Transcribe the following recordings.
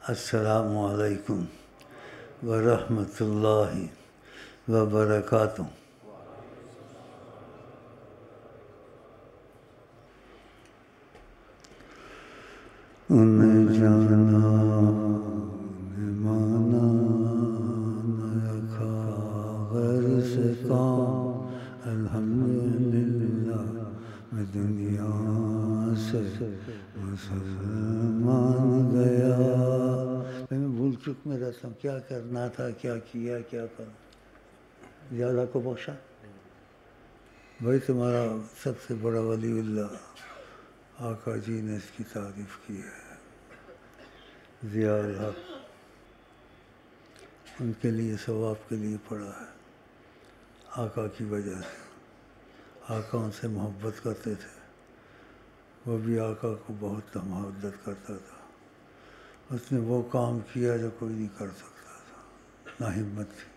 السلام علیکم ورحمۃ اللہ وبرکاتہ۔ انہیں جانا نے مانا نہ رکھا غیر سے کام، الحمدللہ میں دنیا سے مسلمان گیا۔ میں بھول چک میں رہتا ہوں کیا کرنا تھا، کیا کیا، کیا کرنا۔ زیادہ کو بخشا بھائی، تمہارا سب سے بڑا ولی اللہ آقا جی نے اس کی تعریف کی ہے، ضیاء الحق، ان کے لیے ثواب کے لیے پڑھا ہے آقا کی وجہ سے۔ آقا ان سے محبت کرتے تھے، وہ بھی آقا کو بہت محبت کرتا تھا۔ اس نے وہ کام کیا جو کوئی نہیں کر سکتا تھا، نہ ہمت تھی،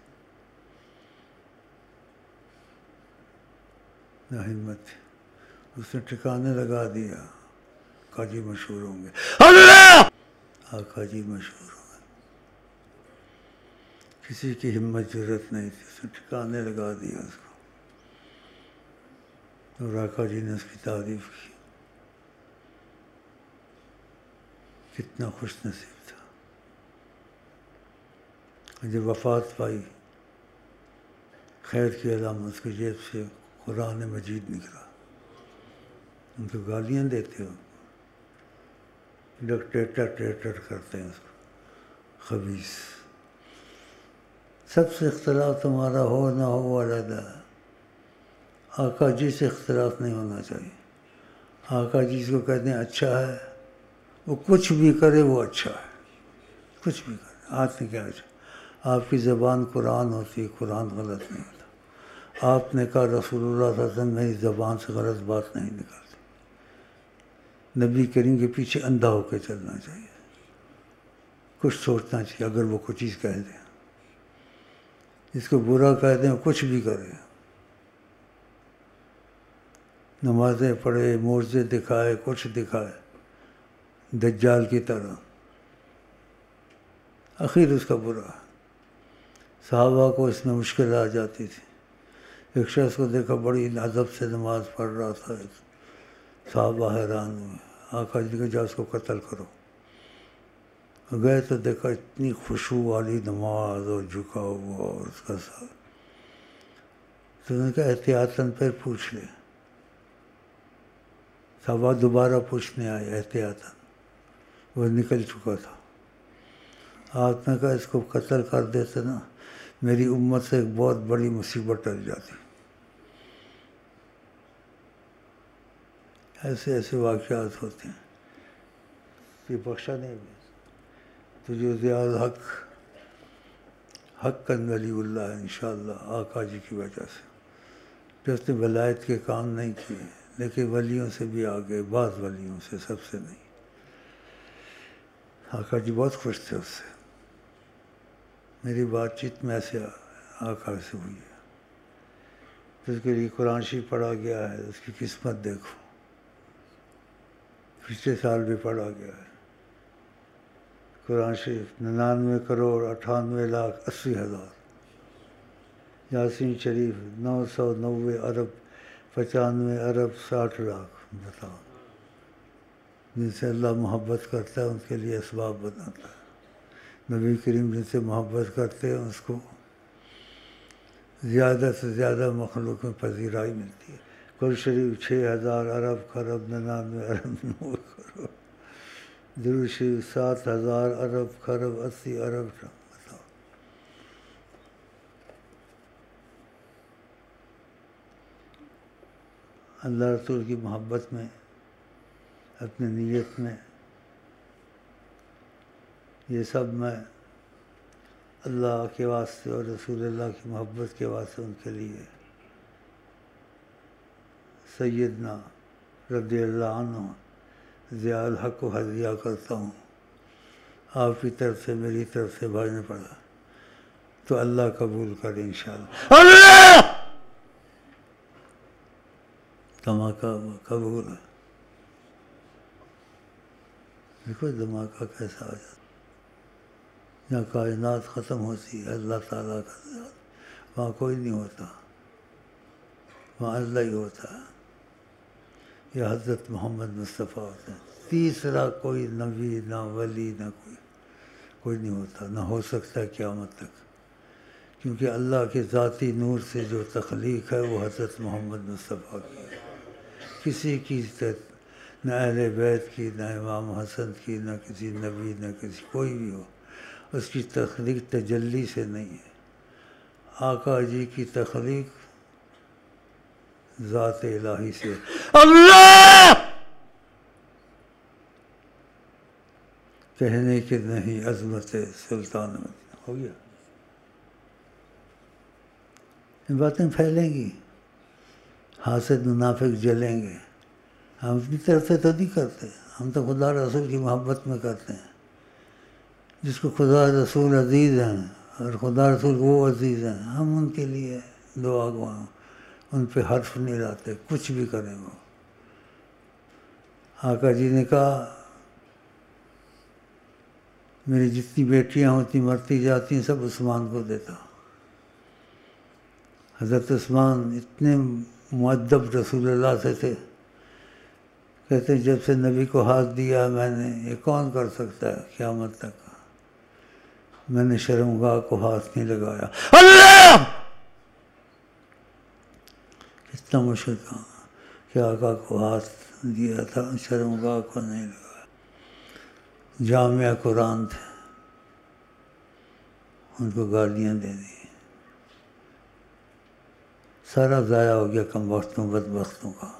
نہ ہمت تھی۔ اس نے ٹھکانے لگا دیا، آقا جی مشہور ہوں گے، اللہ آقا جی مشہور ہوں گے۔ کسی کی ہمت ضرورت نہیں تھی، اس نے ٹھکانے لگا دیا اس کو، اور آقا جی نے اس کی تعریف کی۔ کتنا خوش نصیب تھا۔ جب وفات پائی، خیر کی علامت اس کی جیب سے قرآن مجید نکلا۔ ان کو گالیاں دیتے ہو، ڈکٹیٹر کرتے ہیں اس کو، خبیث۔ سب سے اختلاف تمہارا ہو نہ ہو علیحدہ، آقا جی سے اختلاف نہیں ہونا چاہیے۔ آقا جی کو کہتے ہیں اچھا ہے، وہ کچھ بھی کرے وہ اچھا ہے، کچھ بھی کرے، ہاتھ نے کیا اچھا۔ آپ کی زبان قرآن ہوتی ہے، قرآن غلط نہیں ہوتا۔ آپ نے کہا رسول اللہ صلی اللہ علیہ وسلم میری زبان سے غلط بات نہیں نکلتی۔ نبی کریم کے پیچھے اندھا ہو کے چلنا چاہیے، کچھ سوچنا چاہیے۔ اگر وہ کوئی چیز کہہ دیں، اس کو برا کہہ دیں، کچھ بھی کرے، نمازیں پڑھے، معجزے دکھائے، کچھ دکھائے دجال کی طرح، آخر اس کا برا ہے۔ صحابہ کو اس میں مشکل آ جاتی تھی۔ ایک شخص کو دیکھا بڑی ادب سے نماز پڑھ رہا تھا، صحابہ حیران ہوئے۔ آقا جی نے کہا اس کو قتل کرو۔ گئے تو دیکھا اتنی خشوع والی نماز اور جھکا ہوا اور اس کا ساتھ، تو انہوں نے کہا احتیاطاً پھر پوچھ لے۔ صحابہ دوبارہ پوچھنے آئے احتیاطاً، وہ نکل چکا تھا۔ آپ نے کہا اس کو قتل کر دیتے نا، میری امت سے ایک بہت بڑی مصیبت ٹل جاتی۔ ایسے ایسے واقعات ہوتے ہیں۔ یہ بخشا نہیں بھی تو جو ضیاء الحق حقاً ولی اللہ ہے انشاءاللہ آقا جی کی وجہ سے، جو اس نے ولایت کے کام نہیں کیے، لیکن ولیوں سے بھی آگے، بعض ولیوں سے، سب سے نہیں۔ آقا جی بہت خوش تھے اس سے۔ میری بات چیت میں ایسے آقا سے ہوئی ہے، جس کے لیے قرآن شریف پڑھا گیا ہے، اس کی قسمت دیکھو، پچھلے سال بھی پڑھا گیا ہے قرآن شریف 99,98,80,000، یاسین شریف 990 ارب 95 ارب 60 لاکھ۔ بتاؤ، جن سے اللہ محبت کرتا ہے ان کے لیے اسباب بناتا ہے۔ نبی کریم جن سے محبت کرتے ہیں اس کو زیادہ سے زیادہ مخلوق میں پذیرائی ملتی ہے۔ قرآن شریف 6,000 ارب خرب 99 ارب 9 کروڑ، درود شریف 7,000 ارب خرب 80 ارب۔ بتاؤ، اللہ رسول کی محبت میں، اپنی نیت میں، یہ سب میں اللہ کے واسطے اور رسول اللہ کی محبت کے واسطے ان کے لیے سیدنا رضی اللہ عنہ ضیاء الحق کو ہدیہ کرتا ہوں۔ آپ کی طرف سے، میری طرف سے بھائی نے پڑھا تو اللہ قبول کرے انشاءاللہ۔ اللہ دھماکہ قبول ہے۔ دیکھو دھماکہ کیسا آ جاتا۔ جہاں کائنات ختم ہوتی ہے اللہ تعالیٰ کا ذات، وہاں کوئی نہیں ہوتا، وہاں اللہ ہی ہوتا ہے، یہ حضرت محمد مصطفیٰ ہوتے ہیں۔ تیسرا کوئی نبی نہ ولی نہ کوئی نہیں ہوتا، نہ ہو سکتا قیامت تک، کیونکہ اللہ کے ذاتی نور سے جو تخلیق ہے وہ حضرت محمد مصطفیٰ کی ہے، کسی کی نہ اہل بیت کی، نہ امام حسن کی، نہ کسی نبی، نہ کسی کوئی بھی ہو، اس کی تخلیق تجلی سے نہیں ہے۔ آقا جی کی تخلیق ذات الہی سے۔ اللہ کہنے کے نہیں، عظمت سلطان ہو گیا۔ یہ باتیں پھیلیں گی، حاسد منافق جلیں گے، ہم اپنی طرف سے تو نہیں کرتے، ہم تو خدا رسول کی محبت میں کرتے ہیں۔ جس کو خدا رسول عزیز ہیں اور خدا رسول وہ عزیز ہیں، ہم ان کے لیے دعا گو ہیں، ان پہ حرف نہیں لاتے، کچھ بھی کریں وہ۔ آقا جی نے کہا میری جتنی بیٹیاں ہوتی مرتی جاتی ہیں سب عثمان کو دیتا۔ حضرت عثمان اتنے مؤدب رسول اللہ سے تھے، کہتے ہیں جب سے نبی کو ہاتھ دیا میں نے، یہ کون کر سکتا ہے قیامت تک، میں نے شرمگاہ کو ہاتھ نہیں لگایا۔ اللہ کتنا مشکل کام کہ آقا کو ہاتھ دیا تھا، شرمگاہ کو نہیں لگایا۔ جامعہ قرآن تھے، ان کو گالیاں دے دی، سارا ضائع ہو گیا کم وقتوں بدبختوں کا۔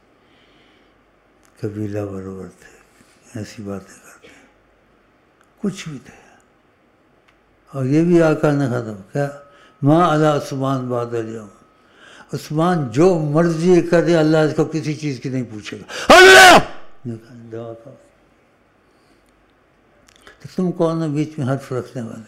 قبیلہ برابر تھے، ایسی باتیں کرتے، کچھ بھی تھے۔ اور یہ بھی آقا نے ختم کیا، ماں علی عثمان بعد اليوم، عثمان جو مرضی کرے اللہ اس کو کسی چیز کی نہیں پوچھے گا۔ اللہ دعا کرو، تم کون ہو بیچ میں حرف رکھنے والے؟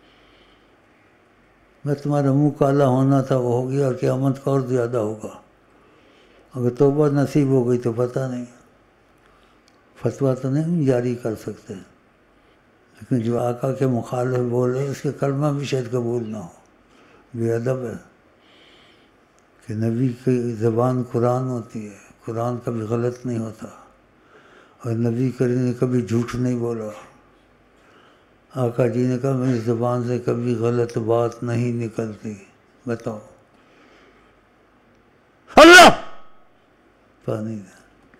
میں تمہارا منہ کالا ہونا تھا وہ ہو گیا، اور قیامت کا اور زیادہ ہوگا۔ اگر توبہ نصیب ہو گئی تو پتہ نہیں، فتویٰ تو نہیں جاری کر سکتے، لیکن جو آقا کے مخالف بولے اس کے کلمہ بھی شاید قبول نہ ہو۔ بے ادب ہے کہ نبی کی زبان قرآن ہوتی ہے، قرآن کبھی غلط نہیں ہوتا، اور نبی کریم نے کبھی جھوٹ نہیں بولا۔ آقا جی نے کہا میری زبان سے کبھی غلط بات نہیں نکلتی۔ بتاؤ اللہ پانی دے۔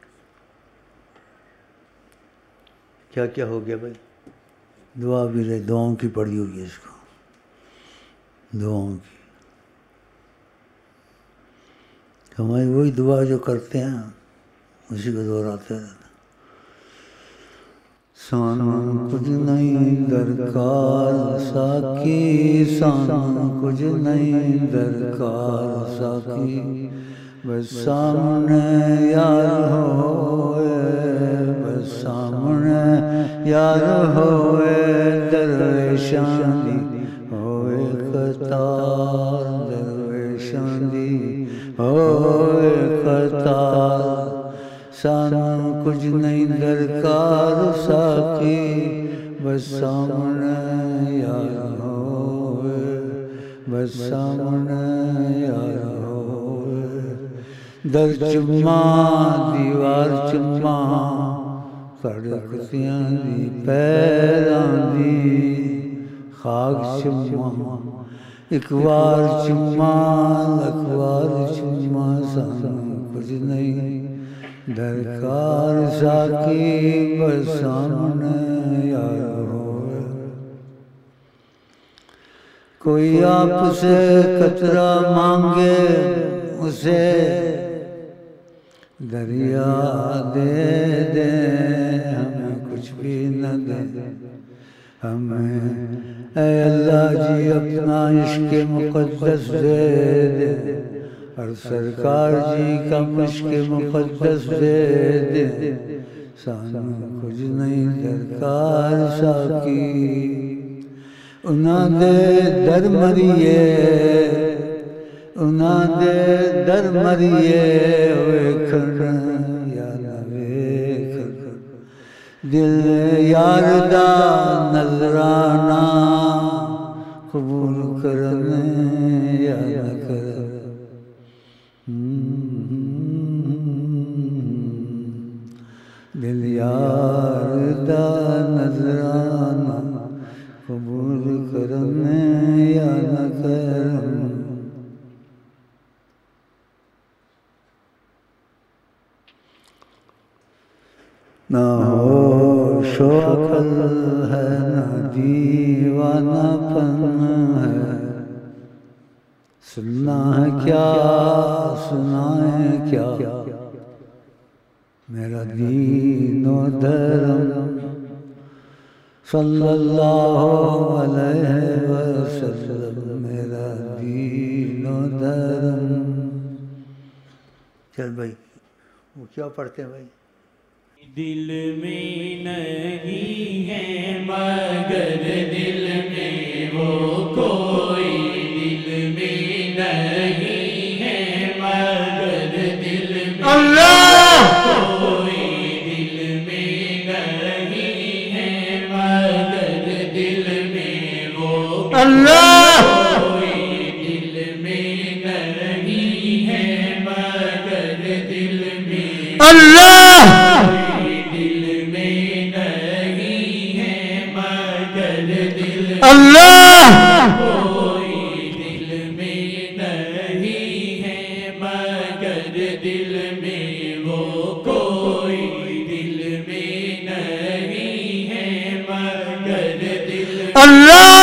کیا کیا ہو گیا بھائی؟ دعا بھی رہے، دعاؤں کی پڑی ہوئی ہے اس کو، دعاؤں کی۔ ہماری وہی دعا جو کرتے ہیں اسی کو دہراتے رہتے۔ سانو کچھ نہیں درکار ساکی، سانو کچھ نہیں درکار ساکی، بس سامنے یار ہوئے، بس سامنے یار ہوئے، درویشاں دی ہوئے قطار، درویشاں دی ہوئے قطار، سانو کچھ نہیں درکار ساکی، بس سامنے یار ہوئے، بس سامنے یار ہوئے، در چما دیوار چما، کڑکتیاں دی پیراں دی، خاک چما ایک وار چما، اکوار چما، سانو کچھ نہیں درکار ساکی، بس سامنے یار ہوئے۔ کوئی آپ سے قطرہ مانگے اسے دریا دے دے، ہمیں کچھ بھی نہ دے، ہمیں اے اللہ جی اپنا عشق مقدس دے دے، اور سرکار جی کا مشق مقدس دے دے، سانو کچھ نہیں درکار ساکی، انہاں دے در مریے، انہاں دے در مریے، ویکھن یا نہ ویکھن، دل یار دا نظرانہ نہ ہوش و عقل ہے نہ دیوانہ پن ہے، سننا ہے کیا سنائیں کیا، میرا دین و دھرم صلی اللہ علیہ وسلم، میرا دین و دھرم۔ چل بھائی وہ کیا پڑھتے ہیں بھائی؟ دل میں نہیں ہے مگر دل میں وہ کوئی، دل میں نہیں ہے مگر دل میں اللہ کوئی، دل میں نہیں ہے مگر دل میں وہ اللہ کوئی، دل میں نہیں ہے مگر دل میں اللہ اللہ کوئی، دل میں نہیں ہے مگر دل میں وہ کوئی، دل میں نہیں ہے مگر دل اللہ